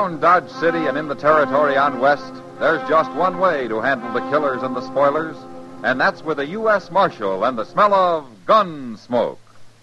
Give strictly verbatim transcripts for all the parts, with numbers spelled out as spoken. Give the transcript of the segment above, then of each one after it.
Around Dodge City and in the territory on West, there's just one way to handle the killers and the spoilers, and that's with a U S Marshal and the smell of gun smoke.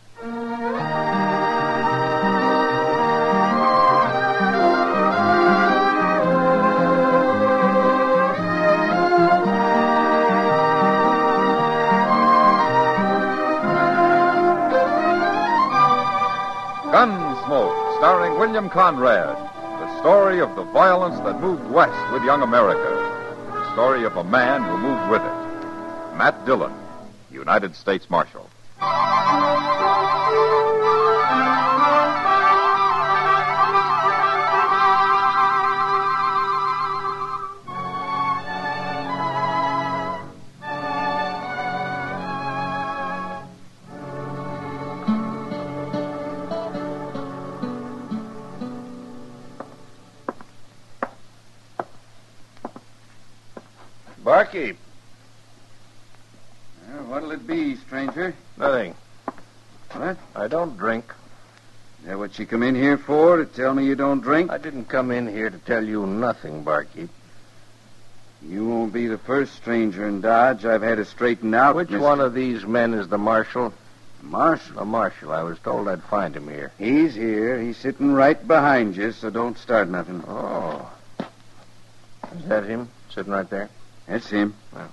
Gunsmoke, starring William Conrad. The story of the violence that moved west with young America. The story of a man who moved with it. Matt Dillon, United States Marshal. Barkeep. Well, what'll it be, stranger? Nothing. What? I don't drink. Is that what you come in here for, to tell me you don't drink? I didn't come in here to tell you nothing, Barkeep. You won't be the first stranger in Dodge I've had to straighten out. Which Mister one of these men is the marshal? Marshal? The marshal. I was told I'd find him here. He's here. He's sitting right behind you, so don't start nothing. Oh. Is that him, sitting right there? That's him. Well.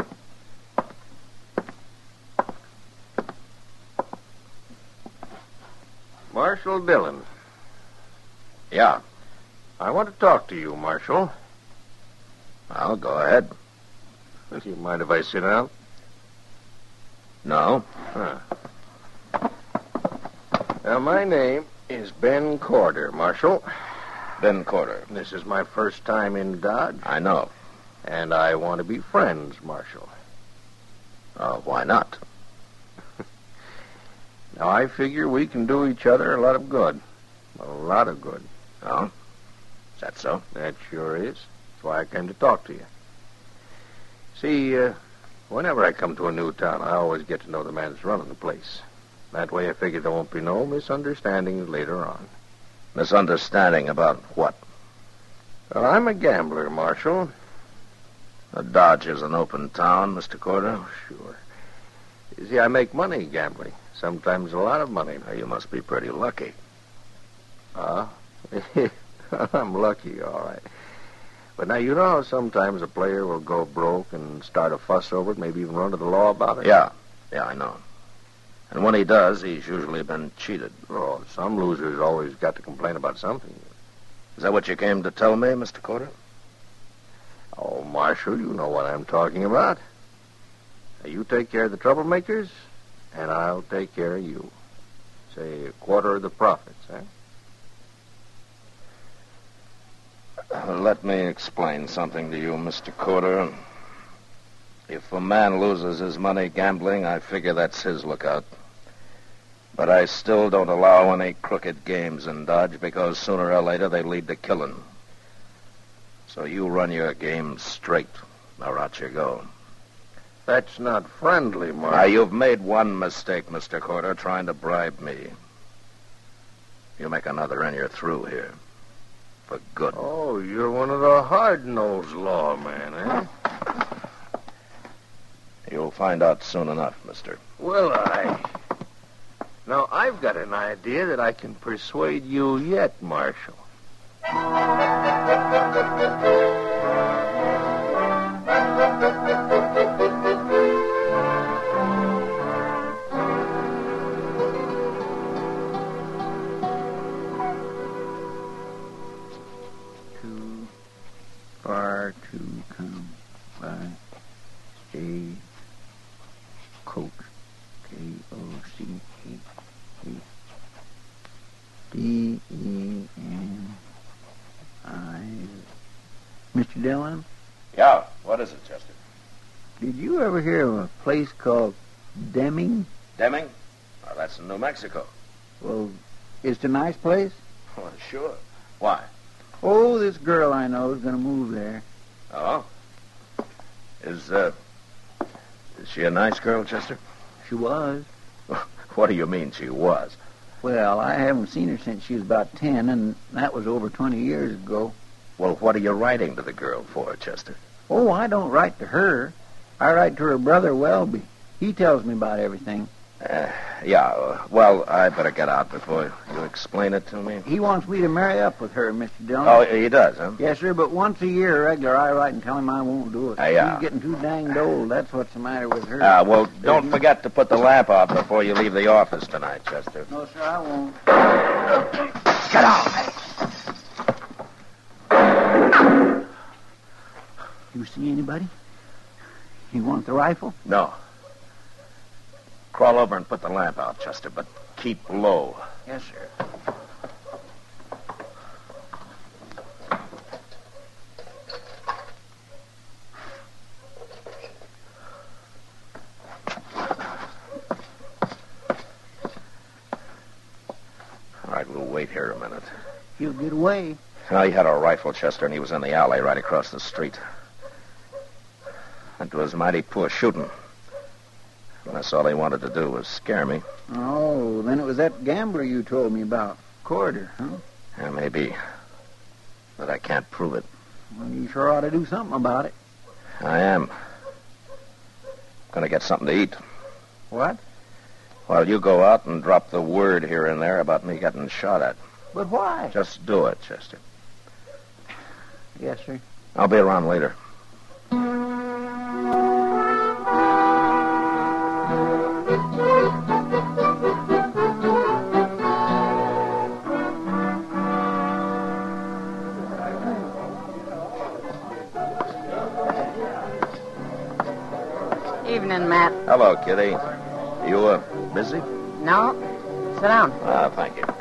Marshal Dillon. Yeah. I want to talk to you, Marshal. Well, go ahead. Do you mind if I sit down? No. Huh. Now, my name is Ben Corder, Marshal. Ben Corder. This is my first time in Dodge. I know. And I want to be friends, Marshal. Uh, why not? Now, I figure we can do each other a lot of good. A lot of good. Oh? Is that so? That sure is. That's why I came to talk to you. See, uh, whenever I come to a new town, I always get to know the man that's running the place. That way I figure there won't be no misunderstandings later on. Misunderstanding about what? Well, I'm a gambler, Marshal. Uh, Dodge is an open town, Mister Corder. Oh, sure. You see, I make money gambling. Sometimes a lot of money. Uh, you must be pretty lucky. Ah, uh, I'm lucky, all right. But now, you know how sometimes a player will go broke and start a fuss over it, maybe even run to the law about it? Yeah, yeah, I know. And when he does, he's usually been cheated. Oh, some losers always got to complain about something. Is that what you came to tell me, Mister Corder? Oh, Marshal, you know what I'm talking about. Now, you take care of the troublemakers, and I'll take care of you. Say a quarter of the profits, eh? Uh, let me explain something to you, Mister Corder. If a man loses his money gambling, I figure that's his lookout. But I still don't allow any crooked games in Dodge because sooner or later they lead to killing. So you run your game straight, or out you go. That's not friendly, Marshal. Now, you've made one mistake, Mister Corder, trying to bribe me. You make another and you're through here. For good. Oh, you're one of the hard-nosed lawmen, eh? You'll find out soon enough, mister. Will I? Now, I've got an idea that I can persuade you yet, Marshal. Too far to come by. Stay Coke. K O C H E D E N I. Mister Dillon, Yeah, what is it, Chester? did you ever hear of a place called Deming? Deming? Oh, that's in New Mexico. Well, is it a nice place? Well, sure. Why? Oh, this girl I know is going to move there. Oh? Is, uh... Is she a nice girl, Chester? She was. What do you mean she was? Well, I haven't seen her since she was about ten, and that was over twenty years ago. Well, what are you writing to the girl for, Chester? Oh, I don't write to her. I write to her brother, Welby. He tells me about everything. Uh, yeah, uh, well, I better get out before you explain it to me. He wants me to marry up with her, Mister Dillon. Oh, he does, huh? Yes, sir, but once a year, regular, I write and tell him I won't do it. Uh, yeah. She's getting too danged old. That's what's the matter with her. Ah, well, don't forget to put the lamp out before you leave the office tonight, Chester. No, sir, I won't. Get out! You see anybody? You want the rifle? No. Crawl over and put the lamp out, Chester, but keep low. Yes, sir. All right, we'll wait here a minute. He'll get away. Well, he had a rifle, Chester, and he was in the alley right across the street. It was mighty poor shooting. That's all he wanted to do was scare me. Oh, then it was that gambler you told me about. Corder, huh? Yeah, maybe. But I can't prove it. Well, you sure ought to do something about it. I am. Gonna get something to eat. What? Well, you go out and drop the word here and there about me getting shot at. But why? Just do it, Chester. Yes, sir. I'll be around later. Evening, Matt. Hello, Kitty. You, uh, busy? No? Sit down. Ah, thank you.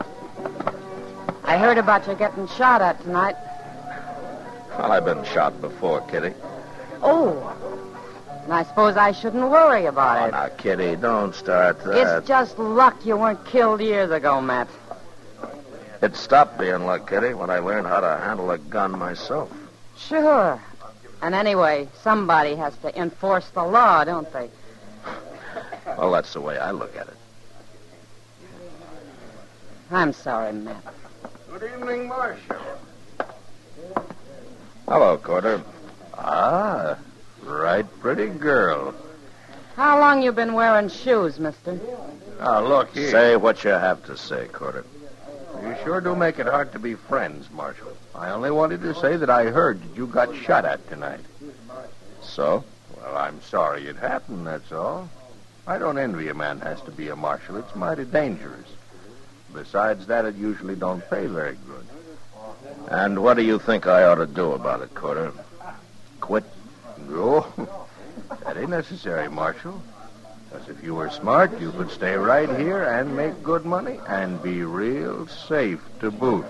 I heard about you getting shot at tonight. Well, I've been shot before, Kitty. Oh. And I suppose I shouldn't worry about Oh, it. now, Kitty, don't start that. It's just luck you weren't killed years ago, Matt. It stopped being luck, Kitty, when I learned how to handle a gun myself. Sure. And anyway, somebody has to enforce the law, don't they? Well, that's the way I look at it. I'm sorry, Matt. Good evening, Marshal. Hello, Corder. Ah, right pretty girl. How long you been wearing shoes, mister? Now, look here. Say what you have to say, Corder. You sure do make it hard to be friends, Marshal. I only wanted to say that I heard that you got shot at tonight. So? Well, I'm sorry it happened, that's all. I don't envy a man who has to be a marshal. It's mighty dangerous. Besides that, it usually don't pay very good. And what do you think I ought to do about it, Corder? Quit? No, that ain't necessary, Marshal. Because if you were smart, you could stay right here and make good money and be real safe to boot.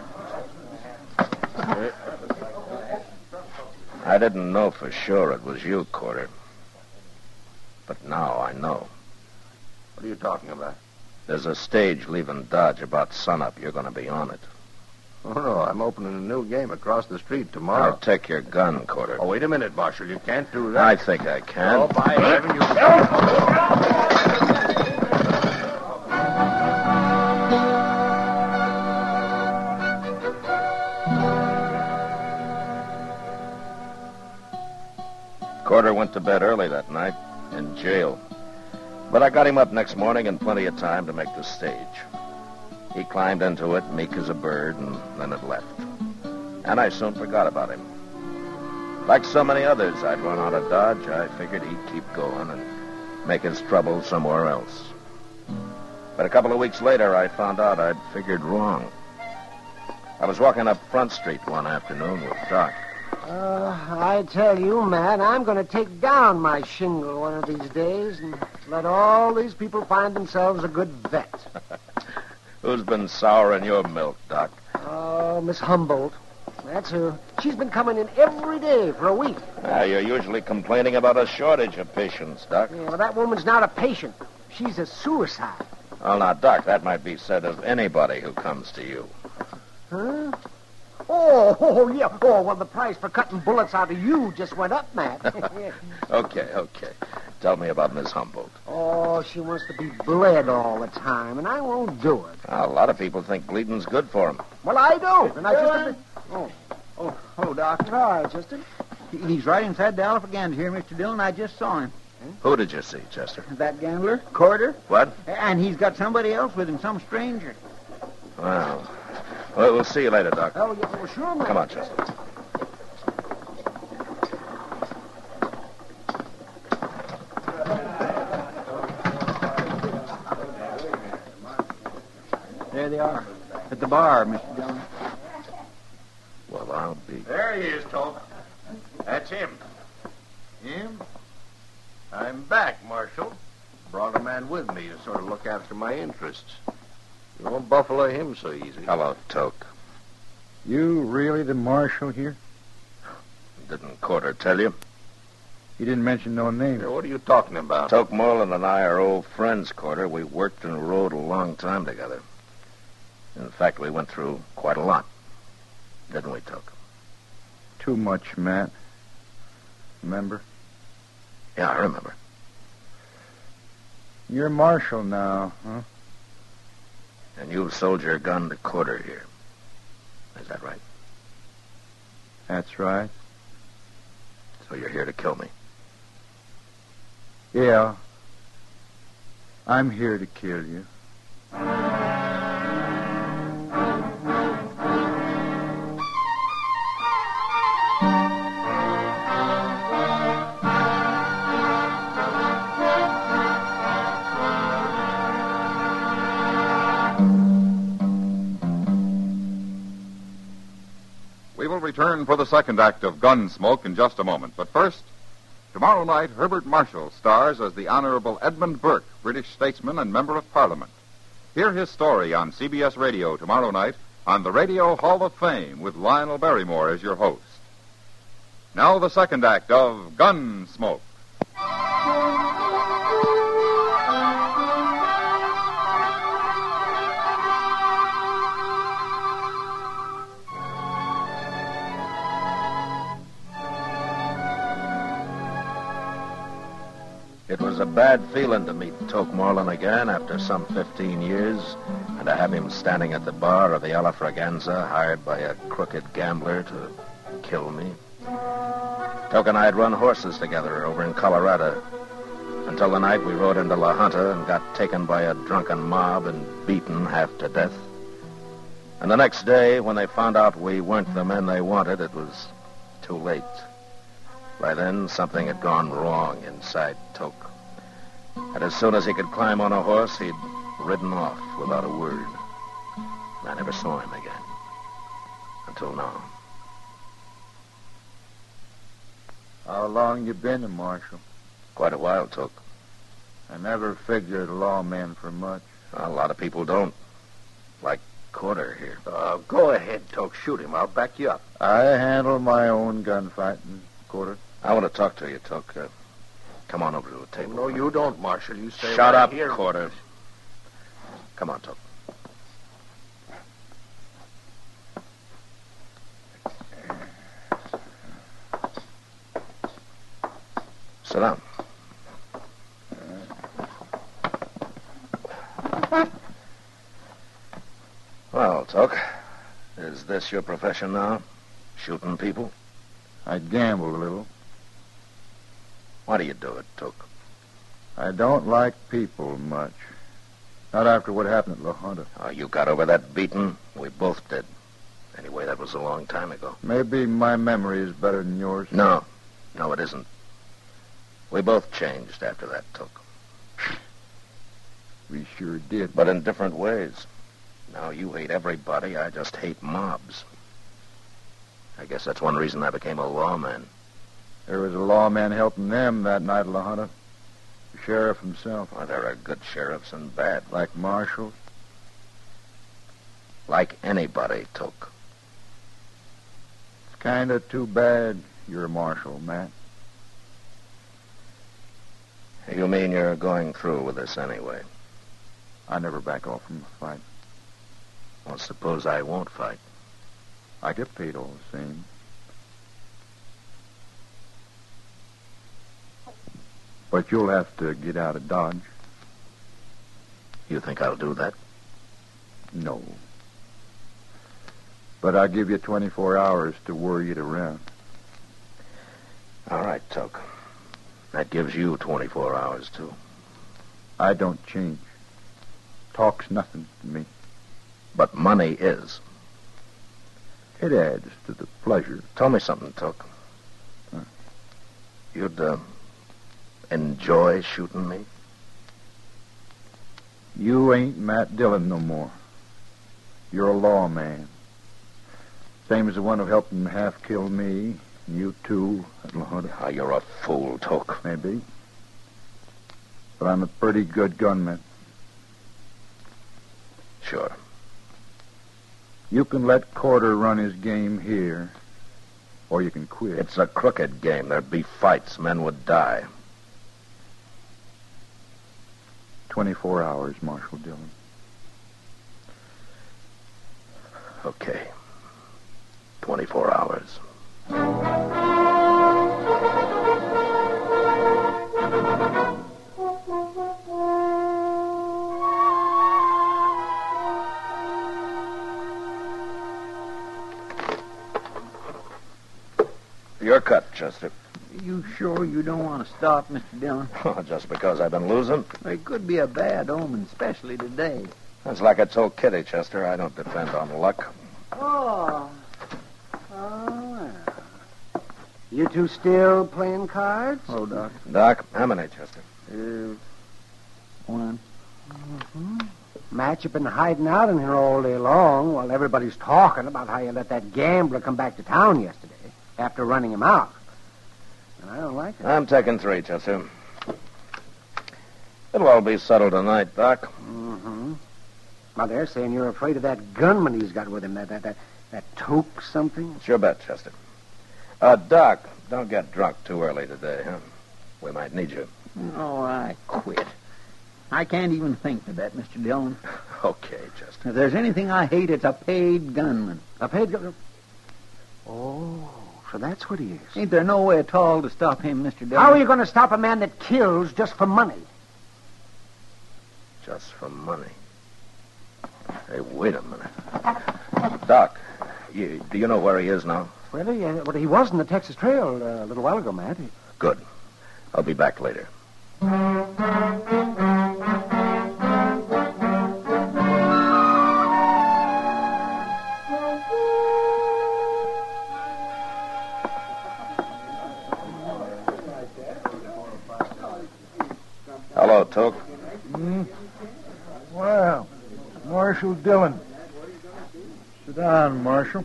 I didn't know for sure it was you, Corder. But now I know. What are you talking about? There's a stage leaving Dodge about sunup. You're going to be on it. Oh, no, I'm opening a new game across the street tomorrow. I'll take your gun, Corder. Oh, wait a minute, Marshal. You can't do that. I think I can. Oh, by heaven, you... Corder went to bed early that night, in jail. But I got him up next morning in plenty of time to make the stage. He climbed into it, meek as a bird, and then it left. And I soon forgot about him. Like so many others I'd run out of Dodge, I figured he'd keep going and make his trouble somewhere else. But a couple of weeks later, I found out I'd figured wrong. I was walking up Front Street one afternoon with Doc. Uh, I tell you, Matt, I'm going to take down my shingle one of these days and let all these people find themselves a good vet. Who's been souring your milk, Doc? Oh, Miss Humboldt. That's her. She's been coming in every day for a week. Ah, you're usually complaining about a shortage of patients, Doc. Yeah, well, that woman's not a patient. She's a suicide. Well, now, Doc, that might be said of anybody who comes to you. Huh? Oh, oh, yeah. Oh, well, the price for cutting bullets out of you just went up, Matt. Okay, okay. Tell me about Miss Humboldt. Oh, she wants to be bled all the time, and I won't do it. A lot of people think bleeding's good for 'em. Well, I don't, and I just... Oh, oh, hello, Doctor. All right, Chester. He- He's right inside the Alpha here, Mister Dillon. I just saw him. Who did you see, Chester? That gambler, Corder. What? And he's got somebody else with him, some stranger. Well, well, we'll see you later, Doc. Oh, yeah, well, sure, man. Come on, Chester. There they are. At the bar, Mister Dillon. Well, I'll be... There he is, Toke. That's him. Him? I'm back, Marshal. Brought a man with me to sort of look after my interests. You won't buffalo him so easy. Hello, Toke. You really the marshal here? Didn't Corder tell you? He didn't mention no name. Here, what are you talking about? Toke Moreland and I are old friends, Corder. We worked and rode a long time together. In fact, we went through quite a lot. Didn't we, Toke? Too much, Matt. Remember? Yeah, I remember. You're marshal now, huh? And you've sold your gun to Corder here. Is that right? That's right. So you're here to kill me? Yeah. I'm here to kill you. We will return for the second act of Gunsmoke in just a moment. But first, tomorrow night, Herbert Marshall stars as the Honorable Edmund Burke, British statesman and member of Parliament. Hear his story on C B S Radio tomorrow night on the Radio Hall of Fame with Lionel Barrymore as your host. Now the second act of Gunsmoke. It was a bad feeling to meet Toke Moreland again after some fifteen years, and to have him standing at the bar of the Alafraganza, hired by a crooked gambler to kill me. Toke and I had run horses together over in Colorado, until the night we rode into La Junta and got taken by a drunken mob and beaten half to death. And the next day, when they found out we weren't the men they wanted, it was too late. By then, something had gone wrong inside Toke. And as soon as he could climb on a horse, he'd ridden off without a word. I never saw him again. Until now. How long you been a marshal? Quite a while, Toke. I never figured a lawman for much. A lot of people don't. Like Corder here. Uh, go ahead, Toke. Shoot him. I'll back you up. I handle my own gunfighting, Corder. I want to talk to you, Toke. Uh, come on over to the table. No, you don't, Marshal. You stay Shut right up, here. Corder. Come on, Toke. Sit down. Well, Toke, is this your profession now? Shooting people? I gamble a little. Why do you do it, Toke? I don't like people much. Not after what happened at La Junta. Oh, you got over that beating? We both did. Anyway, that was a long time ago. Maybe my memory is better than yours. No. No, it isn't. We both changed after that, Toke. We sure did. But in different ways. Now you hate everybody. I just hate mobs. I guess that's one reason I became a lawman. There was a lawman helping them that night at La Junta. The sheriff himself. Well, there are good sheriffs and bad. Like marshals. Like anybody, Toke. It's kind of too bad you're a marshal, Matt. You mean you're going through with this anyway? I never back off from a fight. Well, suppose I won't fight. I get paid all the same. But you'll have to get out of Dodge. You think I'll do that? No. But I'll give you twenty-four hours to worry it around. All right, Tuck. That gives you twenty-four hours, too. I don't change. Talk's nothing to me. But money is. It adds to the pleasure. Tell me something, Tuck. Huh? You'd, uh, enjoy shooting me? You ain't Matt Dillon no more. You're a lawman. Same as the one who helped him half kill me. And you, too, at La Junta. Oh, you're a fool, Tuck. Maybe. But I'm a pretty good gunman. Sure. You can let Corder run his game here, or you can quit. It's a crooked game. There'd be fights. Men would die. Twenty-four hours, Marshal Dillon. Okay. Twenty-four hours. Your cut, Chester. You sure you don't want to stop, Mister Dillon? Just because I've been losing? It could be a bad omen, especially today. That's like I told Kitty, Chester. I don't depend on luck. Oh. Oh, well. You two still playing cards? Oh, Doc. Doc, how many, Chester? Uh, one. Mm-hmm. Matt, you've been hiding out in here all day long while everybody's talking about how you let that gambler come back to town yesterday after running him out. And I don't like it. I'm taking three, Chester. It'll all be settled tonight, Doc. Mm-hmm. Now, they're saying you're afraid of that gunman he's got with him, that that that, that toke something. It's your bet, Chester. Uh, Doc, don't get drunk too early today, huh? We might need you. Oh, I quit. I can't even think to that, Mister Dillon. Okay, Chester. If there's anything I hate, it's a paid gunman. A paid gunman? Oh, so that's what he is. Ain't there no way at all to stop him, Mister Dillon? How are you going to stop a man that kills just for money? Just for money. Hey, wait a minute. Doc, you, do you know where he is now? Well, he, uh, well, he was in the Texas Trail uh, a little while ago, Matt. He... Good. I'll be back later. Hello, Toke. Hmm? Well, Marshal Dillon. Sit down, Marshal.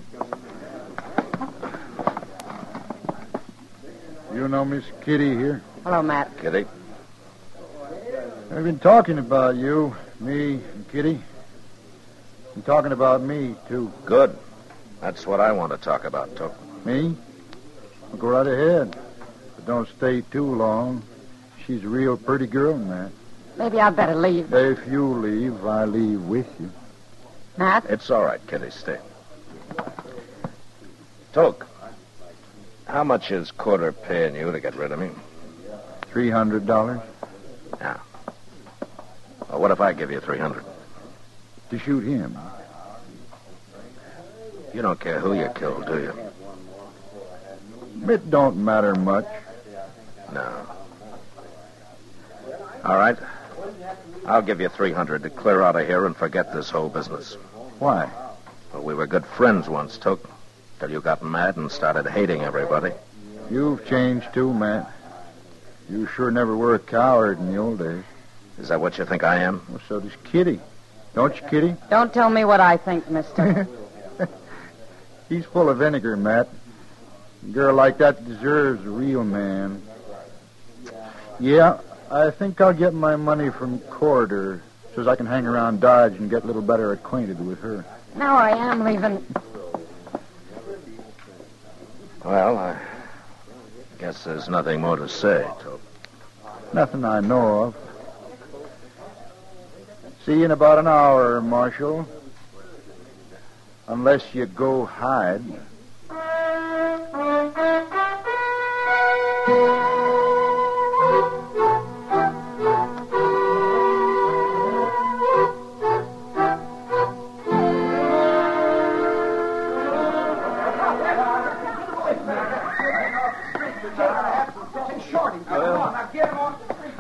You know Miss Kitty here? Hello, Matt. Kitty. I've been talking about you, me and Kitty. And talking about me, too. Good. That's what I want to talk about, Toke. Me? Well, go right ahead. But don't stay too long. She's a real pretty girl, Matt. Maybe I'd better leave. If you leave, I leave with you. Matt? It's all right, Kitty. Stay. Toke, how much is Corder paying you to get rid of me? Three hundred dollars? Yeah. Well, what if I give you three hundred? To shoot him. You don't care who you kill, do you? It don't matter much. No. All right. I'll give you three hundred to clear out of here and forget this whole business. Why? Well, we were good friends once, Toke, till you got mad and started hating everybody. You've changed too, Matt. You sure never were a coward in the old days. Is that what you think I am? Well, so does Kitty. Don't you, Kitty? Don't tell me what I think, mister. He's full of vinegar, Matt. A girl like that deserves a real man. Yeah, I think I'll get my money from Corder so as I can hang around Dodge and get a little better acquainted with her. Now I am leaving. Well, I guess there's nothing more to say, Toke. Nothing I know of. See you in about an hour, Marshal. Unless you go hide.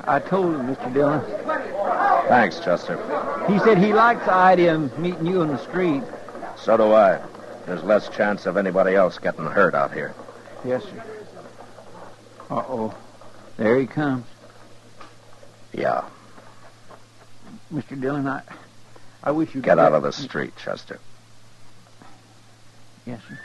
I told him, Mister Dillon. Thanks, Chester. He said he likes the idea of meeting you in the street. So do I. There's less chance of anybody else getting hurt out here. Yes, sir. Uh-oh. There he comes. Yeah. Mister Dillon, I, I wish you Get could... out of the street, Chester. Yes, sir.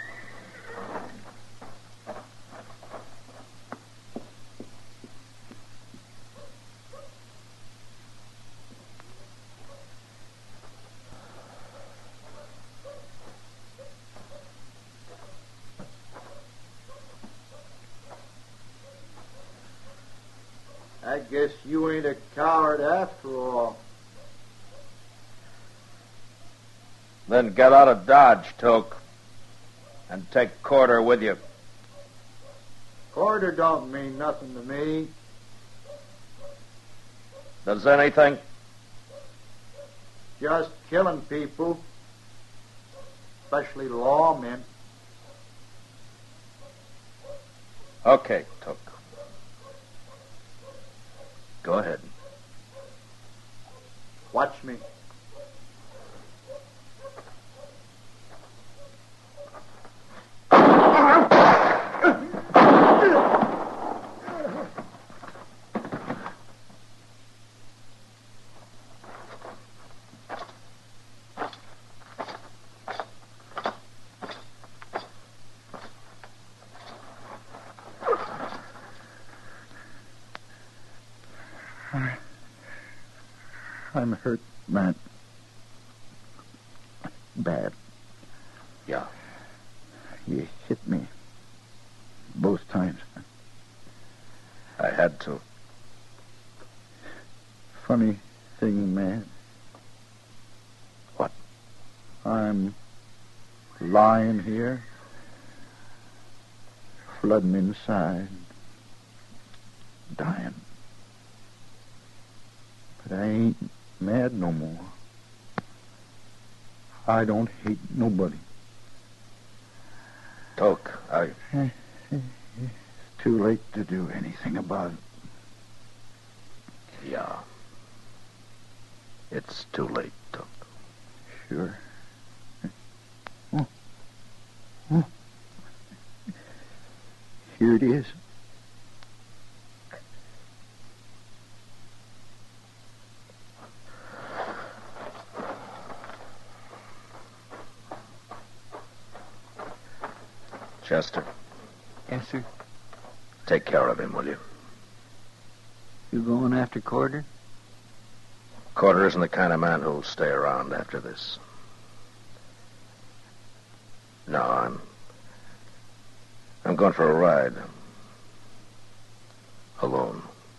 I guess you ain't a coward after all. Then get out of Dodge, Toke. And take Corder with you. Corder don't mean nothing to me. Does anything? Just killing people. Especially lawmen. Okay, Toke. Go ahead. Watch me. I'm hurt, Matt. Bad. Yeah. You hit me. Both times. I had to. Funny thing, Matt. What? I'm lying here, flooding inside, dying. But I ain't mad no more. I don't hate nobody. Toke, I... It's too late to do anything about it. Yeah. It's too late, Toke. Sure. Oh. Oh. Here it is. Chester, Yes, sir. take care of him, will you? You going after Corder? Corder isn't the kind of man who'll stay around after this. No, I'm... I'm going for a ride. Alone.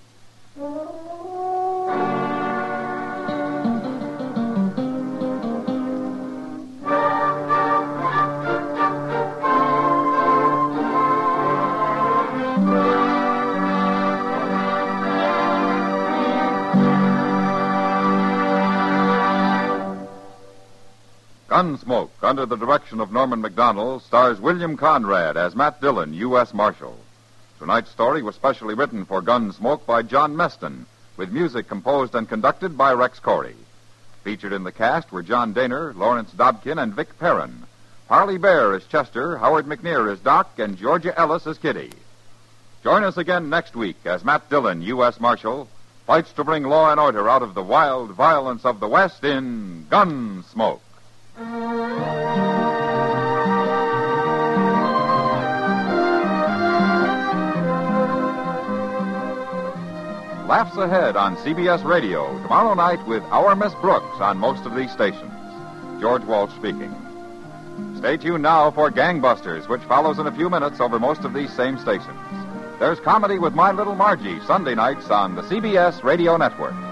Gunsmoke, under the direction of Norman Macdonnell, stars William Conrad as Matt Dillon, U S Marshal. Tonight's story was specially written for Gunsmoke by John Meston, with music composed and conducted by Rex Corey. Featured in the cast were John Daner, Lawrence Dobkin, and Vic Perrin. Harley Bear as Chester, Howard McNear as Doc, and Georgia Ellis as Kitty. Join us again next week as Matt Dillon, U S Marshal, fights to bring law and order out of the wild violence of the West in Gunsmoke. Laughs Ahead on C B S Radio tomorrow night with Our Miss Brooks on most of these stations. George Walsh speaking. Stay tuned now for Gangbusters, which follows in a few minutes over most of these same stations. There's comedy with My Little Margie Sunday nights on the C B S Radio Network.